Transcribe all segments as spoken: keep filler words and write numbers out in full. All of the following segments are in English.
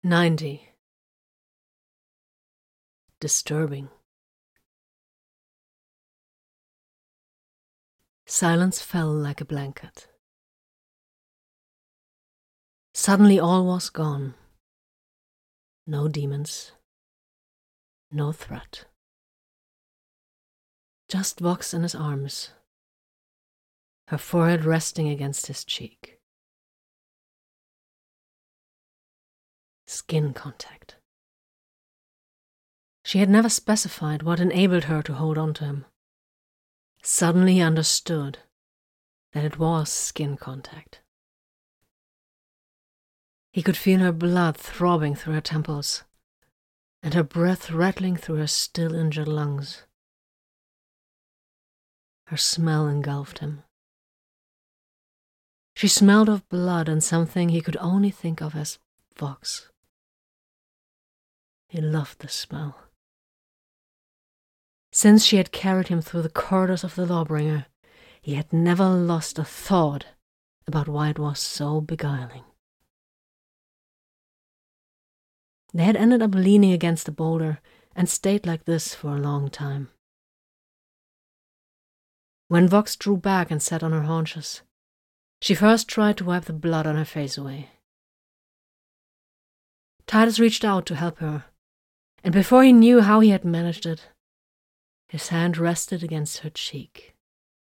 Ninety. Disturbing. Silence fell like a blanket. Suddenly all was gone. No demons. No threat. Just Vox in his arms, her forehead resting against his cheek. Skin contact. She had never specified what enabled her to hold on to him. Suddenly he understood that it was skin contact. He could feel her blood throbbing through her temples, and her breath rattling through her still injured lungs. Her smell engulfed him. She smelled of blood and something he could only think of as Vox. He loved the smell. Since she had carried him through the corridors of the Lawbringer, he had never lost a thought about why it was so beguiling. They had ended up leaning against the boulder and stayed like this for a long time. When Vox drew back and sat on her haunches, she first tried to wipe the blood on her face away. Titus reached out to help her, and before he knew how he had managed it, his hand rested against her cheek.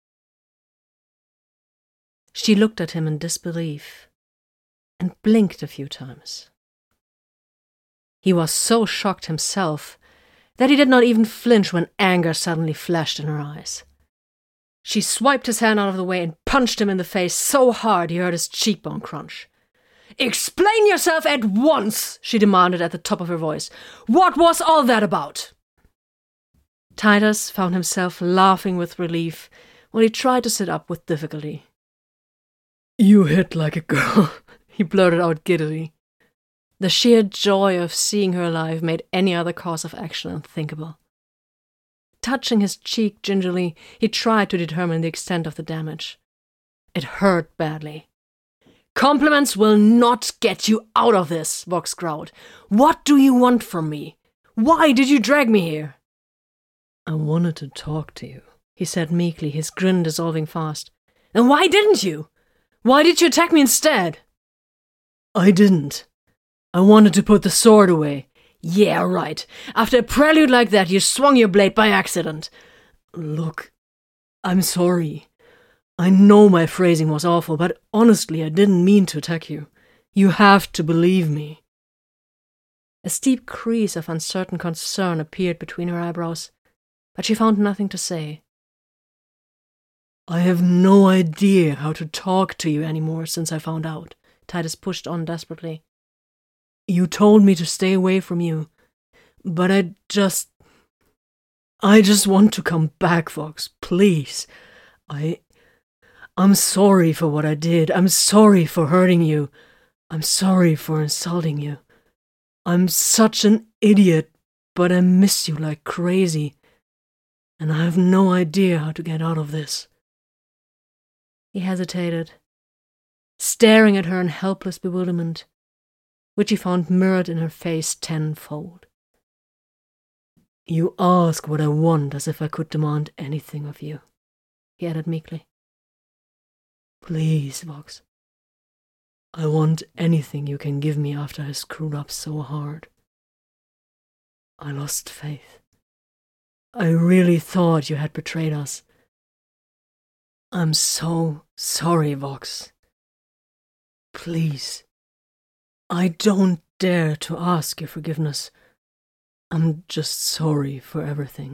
She looked at him in disbelief and blinked a few times. He was so shocked himself that he did not even flinch when anger suddenly flashed in her eyes. She swiped his hand out of the way and punched him in the face so hard he heard his cheekbone crunch. "Explain yourself at once," she demanded at the top of her voice. "What was all that about?" Titus found himself laughing with relief while he tried to sit up with difficulty. "You hit like a girl," he blurted out giddily. The sheer joy of seeing her alive made any other course of action unthinkable. Touching his cheek gingerly, he tried to determine the extent of the damage. It hurt badly. "Compliments will not get you out of this," Vox growled. "What do you want from me? Why did you drag me here?" "I wanted to talk to you," he said meekly, his grin dissolving fast. "Then why didn't you? Why did you attack me instead?" "I didn't. I wanted to put the sword away." "Yeah, right. After a prelude like that, you swung your blade by accident." "Look, I'm sorry. I know my phrasing was awful, but honestly, I didn't mean to attack you. You have to believe me." A steep crease of uncertain concern appeared between her eyebrows, but she found nothing to say. "I have no idea how to talk to you anymore since I found out," Titus pushed on desperately. "You told me to stay away from you, but I just... I just want to come back, Vox, please. I... I'm sorry for what I did. I'm sorry for hurting you. I'm sorry for insulting you. I'm such an idiot, but I miss you like crazy, and I have no idea how to get out of this." He hesitated, staring at her in helpless bewilderment, which he found mirrored in her face tenfold. "You ask what I want as if I could demand anything of you," he added meekly. "Please, Vox. I want anything you can give me after I screwed up so hard. I lost faith. I really thought you had betrayed us. I'm so sorry, Vox. Please. I don't dare to ask your forgiveness. I'm just sorry for everything."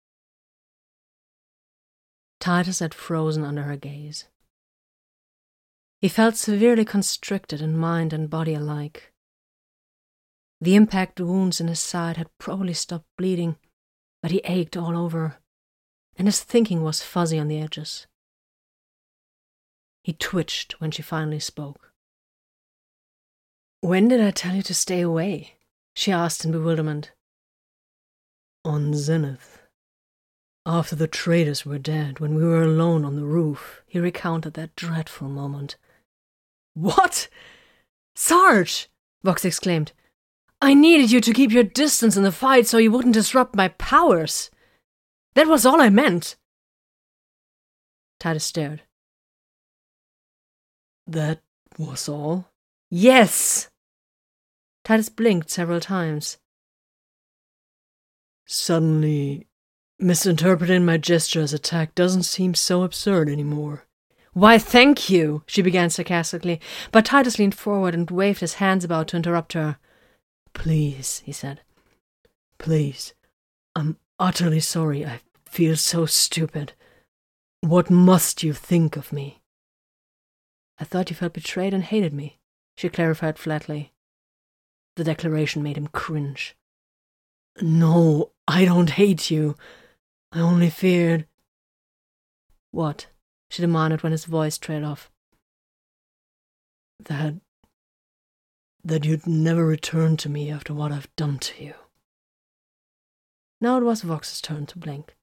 Titus had frozen under her gaze. He felt severely constricted in mind and body alike. The impact wounds in his side had probably stopped bleeding, but he ached all over, and his thinking was fuzzy on the edges. He twitched when she finally spoke. "When did I tell you to stay away?" she asked in bewilderment. "On Zenith. After the traitors were dead, when we were alone on the roof," he recounted that dreadful moment. "What? Sarge!" Vox exclaimed. I needed you to keep your distance in the fight so you wouldn't disrupt my powers. That was all I meant. Titus stared. That was all? Yes! Titus blinked several times. Suddenly, misinterpreting my gesture as attack doesn't seem so absurd anymore. Why, thank you, she began sarcastically, but Titus leaned forward and waved his hands about to interrupt her. Please, he said. Please. I'm utterly sorry. I feel so stupid. What must you think of me? I thought you felt betrayed and hated me, she clarified flatly. The declaration made him cringe. No, I don't hate you. I only feared... What? She demanded when his voice trailed off. That... that you'd never return to me after what I've done to you. Now it was Vox's turn to blink.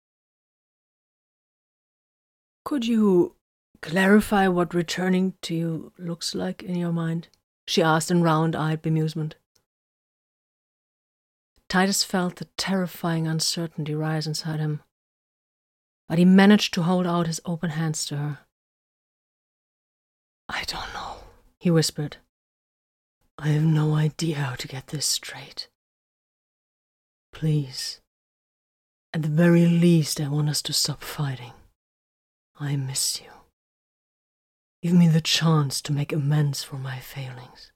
Could you clarify what returning to you looks like in your mind? She asked in round-eyed bemusement. Titus felt the terrifying uncertainty rise inside him, but he managed to hold out his open hands to her. I don't know, he whispered. I have no idea how to get this straight. Please, at the very least, I want us to stop fighting. I miss you. Give me the chance to make amends for my failings.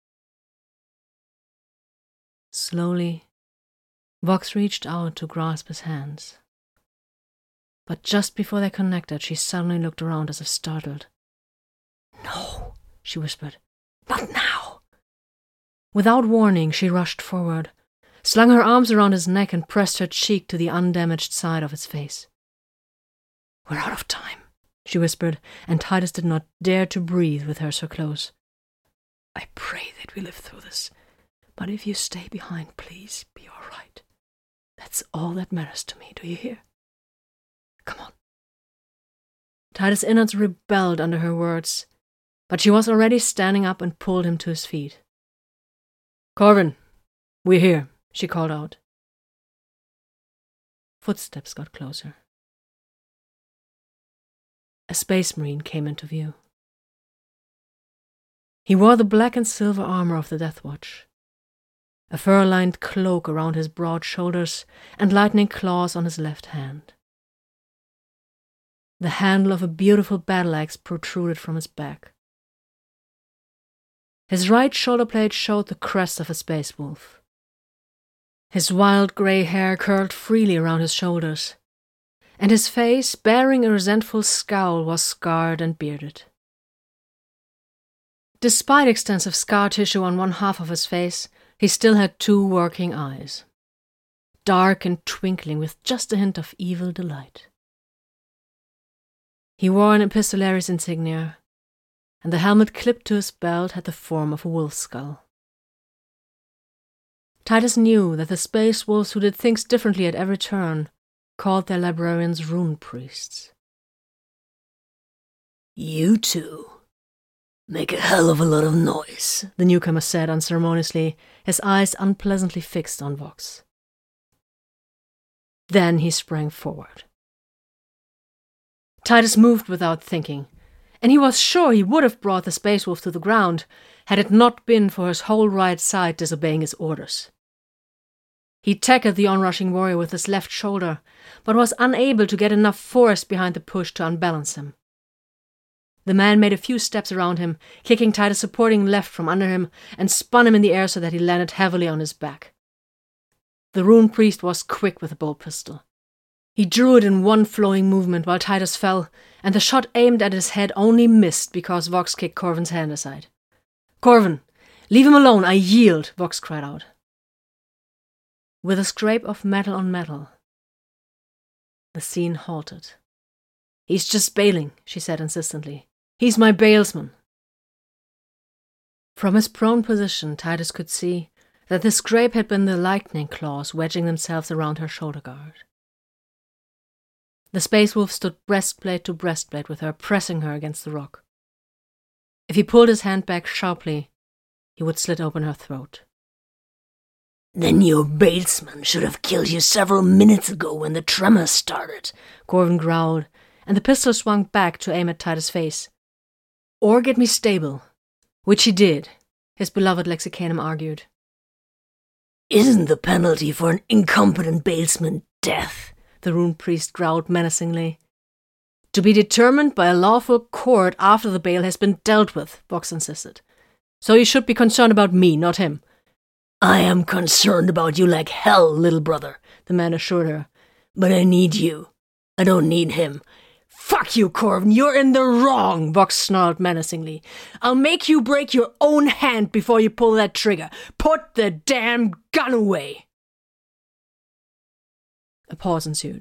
Slowly, Vox reached out to grasp his hands. But just before they connected, she suddenly looked around as if startled. No, she whispered. Not now. Without warning, she rushed forward, slung her arms around his neck and pressed her cheek to the undamaged side of his face. We're out of time, she whispered, and Titus did not dare to breathe with her so close. I pray that we live through this, but if you stay behind, please be all right. That's all that matters to me, do you hear? Come on. Titus' innards rebelled under her words, but she was already standing up and pulled him to his feet. Corvin, we're here, she called out. Footsteps got closer. A space marine came into view. He wore the black and silver armor of the Death Watch, a fur-lined cloak around his broad shoulders and lightning claws on his left hand. The handle of a beautiful battle-axe protruded from his back. His right shoulder blade showed the crest of a space wolf. His wild grey hair curled freely around his shoulders, and his face, bearing a resentful scowl, was scarred and bearded. Despite extensive scar tissue on one half of his face, he still had two working eyes, dark and twinkling with just a hint of evil delight. He wore an epistolaris insignia, and the helmet clipped to his belt had the form of a wolf skull. Titus knew that the space wolves who did things differently at every turn called their librarians rune priests. You two make a hell of a lot of noise, the newcomer said unceremoniously, his eyes unpleasantly fixed on Vox. Then he sprang forward. Titus moved without thinking, and he was sure he would have brought the space wolf to the ground had it not been for his whole right side disobeying his orders. He tackled the onrushing warrior with his left shoulder, but was unable to get enough force behind the push to unbalance him. The man made a few steps around him, kicking Titus' supporting left from under him, and spun him in the air so that he landed heavily on his back. The rune priest was quick with the bolt pistol. He drew it in one flowing movement while Titus fell, and the shot aimed at his head only missed because Vox kicked Corvin's hand aside. Corvin, leave him alone, I yield, Vox cried out. With a scrape of metal on metal, the scene halted. He's just bailing, she said insistently. He's my bailsman. From his prone position, Titus could see that the scrape had been the lightning claws wedging themselves around her shoulder guard. The space wolf stood breastplate to breastplate with her, pressing her against the rock. If he pulled his hand back sharply, he would slit open her throat. Then your batesman should have killed you several minutes ago when the tremor started, Corvin growled, and the pistol swung back to aim at Titus' face. Or get me stable, which he did, his beloved Lexicanum argued. Isn't the penalty for an incompetent batesman death? The rune priest growled menacingly. To be determined by a lawful court after the bail has been dealt with, Vox insisted. So you should be concerned about me, not him. I am concerned about you like hell, little brother, the man assured her. But I need you. I don't need him. Fuck you, Corvin, you're in the wrong, Vox snarled menacingly. I'll make you break your own hand before you pull that trigger. Put the damn gun away. A pause ensued.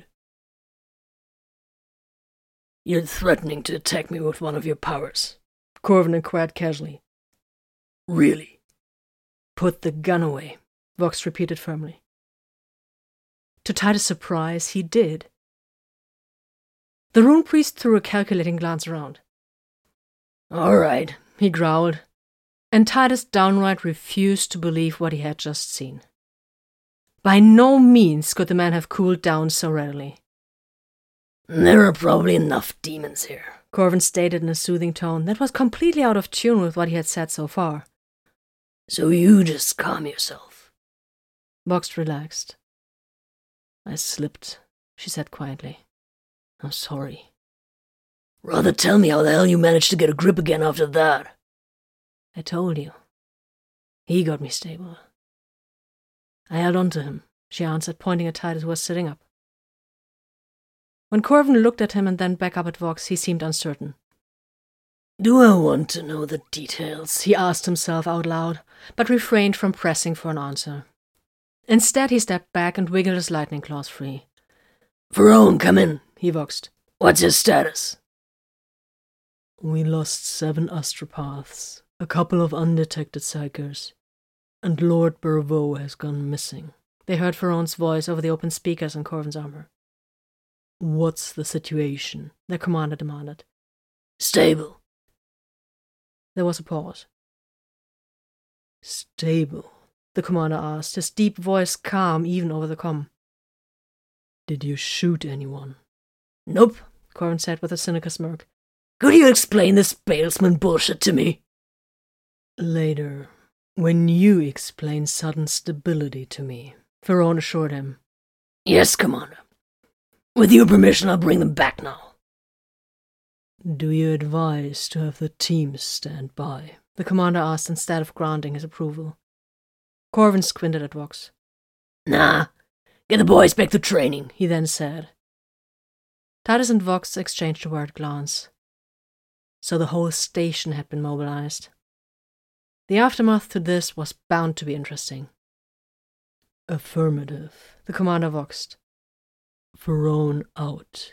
You're threatening to attack me with one of your powers, Corvin inquired casually. Really? Put the gun away, Vox repeated firmly. To Titus' surprise, he did. The rune priest threw a calculating glance around. All right, he growled, and Titus downright refused to believe what he had just seen. By no means could the man have cooled down so readily. There are probably enough demons here, Corvin stated in a soothing tone that was completely out of tune with what he had said so far. So you just calm yourself. Vox relaxed. I slipped, she said quietly. I'm sorry. Rather tell me how the hell you managed to get a grip again after that. I told you. He got me stable. I held on to him, she answered, pointing at Titus, who was sitting up. When Corvin looked at him and then back up at Vox, he seemed uncertain. Do I want to know the details? He asked himself out loud, but refrained from pressing for an answer. Instead, he stepped back and wiggled his lightning claws free. Verone, come in, he voxed. What's your status? We lost seven astropaths, a couple of undetected psychers, and Lord Burveau has gone missing. They heard Verone's voice over the open speakers in Corvin's armor. What's the situation? Their commander demanded. Stable. There was a pause. Stable, the commander asked, his deep voice calm even over the comm. Did you shoot anyone? Nope, Corvin said with a cynical smirk. Could you explain this balesman bullshit to me? Later, when you explain sudden stability to me, Verone assured him. Yes, Commander. With your permission, I'll bring them back now. Do you advise to have the teams stand by? The commander asked instead of granting his approval. Corvin squinted at Vox. Nah, get the boys back to training, he then said. Titus and Vox exchanged a worried glance. So the whole station had been mobilized. The aftermath to this was bound to be interesting. Affirmative, the commander voxed. Verone out.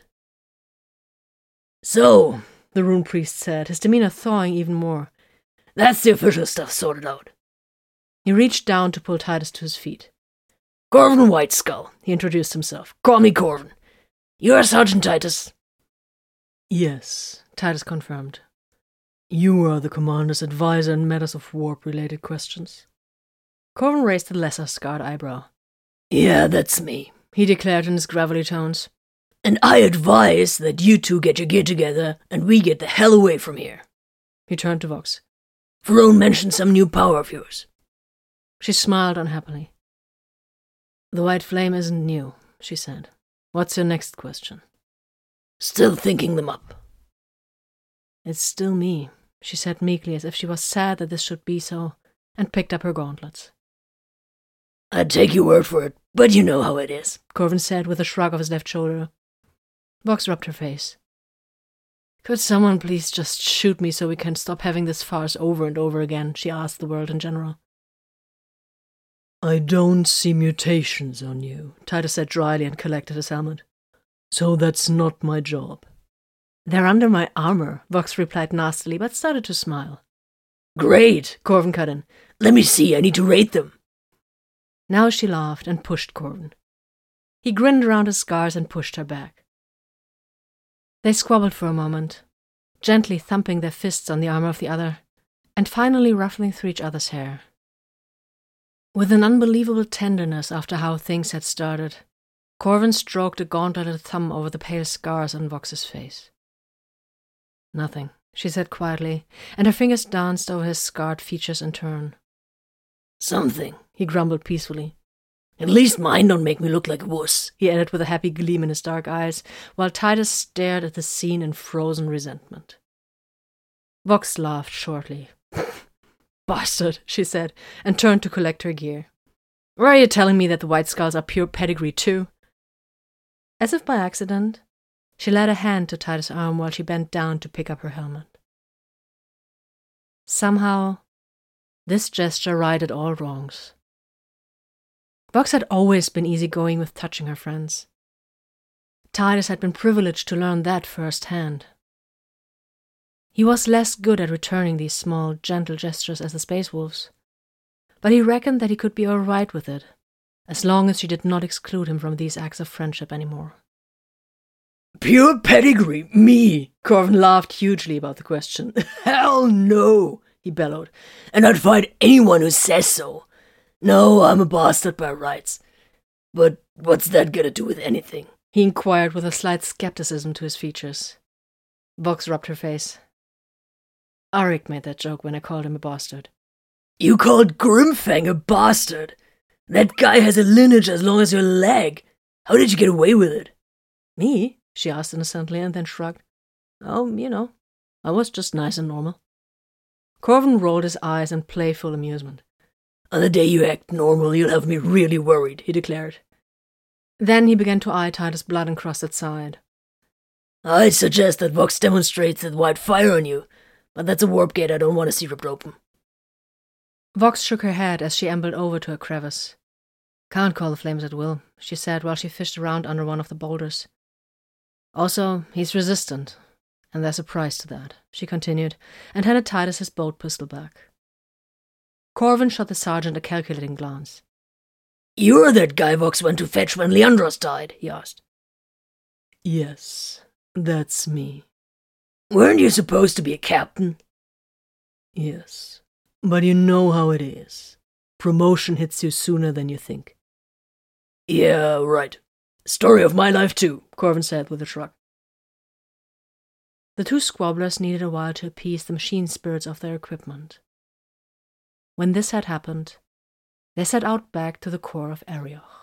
So, the rune priest said, his demeanor thawing even more. That's the official stuff sorted out. He reached down to pull Titus to his feet. Corvin Whiteskull, he introduced himself. Call me Corvin. You're Sergeant Titus. Yes, Titus confirmed. You are the commander's advisor in matters of warp-related questions. Corvin raised a lesser-scarred eyebrow. Yeah, that's me, he declared in his gravelly tones. And I advise that you two get your gear together and we get the hell away from here. He turned to Vox. Verone mentioned some new power of yours. She smiled unhappily. The white flame isn't new, she said. What's your next question? Still thinking them up. It's still me, she said meekly, as if she was sad that this should be so, and picked up her gauntlets. I'd take your word for it, but you know how it is, Corvin said with a shrug of his left shoulder. Vox rubbed her face. Could someone please just shoot me so we can stop having this farce over and over again, she asked the world in general. I don't see mutations on you, Titus said dryly and collected his helmet. So that's not my job. They're under my armor, Vox replied nastily, but started to smile. Great, Corvin cut in. Let me see, I need to rate them. Now she laughed and pushed Corvin. He grinned around his scars and pushed her back. They squabbled for a moment, gently thumping their fists on the armor of the other, and finally ruffling through each other's hair. With an unbelievable tenderness after how things had started, Corvin stroked a gauntleted thumb over the pale scars on Vox's face. Nothing, she said quietly, and her fingers danced over his scarred features in turn. Something, he grumbled peacefully. At least mine don't make me look like a wuss, he added with a happy gleam in his dark eyes, while Titus stared at the scene in frozen resentment. Vox laughed shortly. Bastard, she said, and turned to collect her gear. Or are you telling me that the White Skulls are pure pedigree too? As if by accident, she laid a hand to Titus' arm while she bent down to pick up her helmet. Somehow, this gesture righted all wrongs. Vox had always been easygoing with touching her friends. Titus had been privileged to learn that firsthand. He was less good at returning these small, gentle gestures as the Space Wolves, but he reckoned that he could be all right with it, as long as she did not exclude him from these acts of friendship anymore. Pure pedigree, me! Corvin laughed hugely about the question. Hell no, he bellowed, and I'd fight anyone who says so. No, I'm a bastard by rights. But what's that got to do with anything? He inquired with a slight skepticism to his features. Vox rubbed her face. Arik made that joke when I called him a bastard. You called Grimfang a bastard? That guy has a lineage as long as your leg. How did you get away with it? Me? She asked innocently and then shrugged. Oh, you know, I was just nice and normal. Corvin rolled his eyes in playful amusement. On the day you act normal, you'll have me really worried, he declared. Then he began to eye Titus' blood-encrusted side. I'd suggest that Vox demonstrates that white fire on you, but that's a warp gate I don't want to see ripped open. Vox shook her head as she ambled over to a crevice. Can't call the flames at will, she said while she fished around under one of the boulders. Also, he's resistant, and there's a price to that, she continued, and handed Titus his bolt pistol back. Corvin shot the sergeant a calculating glance. You're that guy Vox went to fetch when Leandros died, he asked. Yes, that's me. Weren't you supposed to be a captain? Yes, but you know how it is. Promotion hits you sooner than you think. Yeah, right. Story of my life too, Corvin said with a shrug. The two squabblers needed a while to appease the machine spirits of their equipment. When this had happened, they set out back to the core of Arioch.